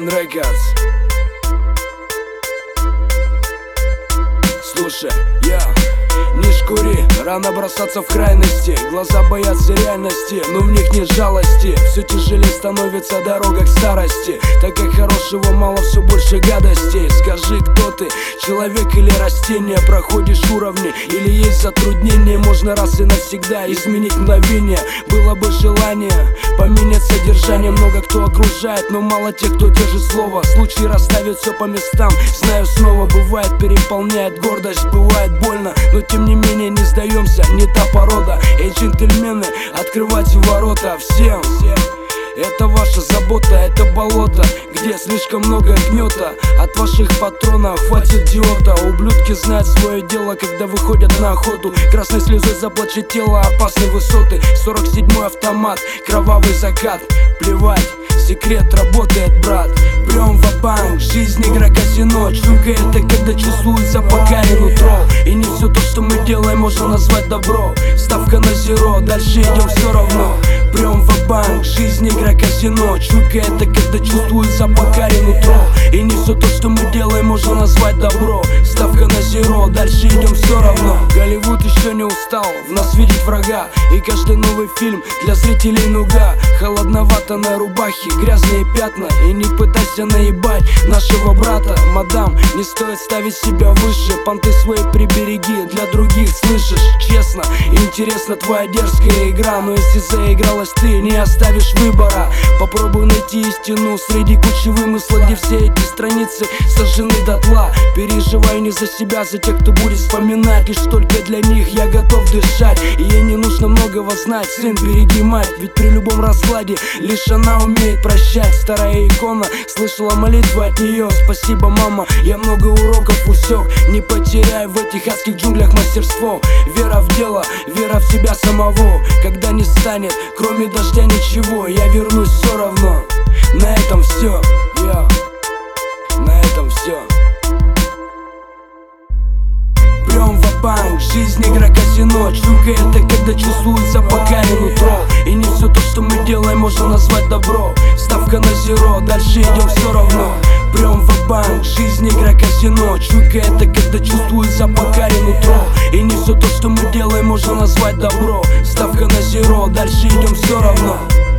Records. Слушай, не шкури, рано бросаться в крайности. Глаза боятся реальности, но в них нет жалости. Все тяжелее становится дорога к старости, так как хорошего мало, все больше гадостей. Скажи, кто ты, человек или растение? Проходишь уровни или есть затруднения? Можно раз и навсегда изменить мгновение. Было бы желание поменять содержание. Много кто окружает, но мало тех, кто держит слово. Случай расставит все по местам, знаю снова. Бывает, переполняет гордость, бывает больно, но тем не менее не сдаемся, не та порода. Эй, джентльмены, открывайте ворота всем. Это ваша забота, это болото, где слишком много гнета. От ваших патронов хватит диота. Ублюдки знают свое дело, когда выходят на охоту. Красной слезой заплачет тело опасной высоты. 47-й автомат, кровавый закат. Плевать, секрет работает, брат. Прям ва-банк, жизнь игра казино. Чука это когда чувствуется покая нутро. И не все то, что мы делаем, можно назвать добро. Ставка на зеро, дальше идем все равно. Прям ва-банк, жизнь игра казино. Чука это когда чувствуется покая нутро. И не все то, что мы делаем, можно назвать добро. Ставка на зеро, дальше идем все равно. Голливуд еще не устал в нас видеть врага. И каждый новый фильм для зрителей нуга. Холодновато на рубахе, грязные пятна. И не пытайся наебать нашего брата. Мадам, не стоит ставить себя выше. Понты свои прибереги, для других слышишь. Честно, интересна твоя дерзкая игра. Но если заигралась ты, не оставишь выбора. Попробуй найти истину среди кучи вымысла, где все эти страницы сожжены дотла. Переживай не за себя, за тех, кто будет вспоминать. Лишь только для них я готов дышать. И ей не нужно многого знать. Сын, береги мать, ведь при любом раскладе лишь она умеет прощать. Старая икона, слышала молитвы от нее. Спасибо, мама, я много уроков усек. Не потеряй в этих адских джунглях мастерство. Вера в дело, вера в себя самого. Когда не станет, кроме дождя, ничего, я вернусь все равно. На этом все, на этом все. Прям ва-банк, жизнь игра казино. Чука это когда чувствуется покая нутро. И не все то, что мы делаем, можно назвать добро. Ставка на зеро, дальше идем все равно. Прям ва-банк, жизнь игра казино. Чука это когда чувствуется покая нутро. И не все то, что мы делаем, можно назвать добро. Ставка на зеро, дальше идем все равно.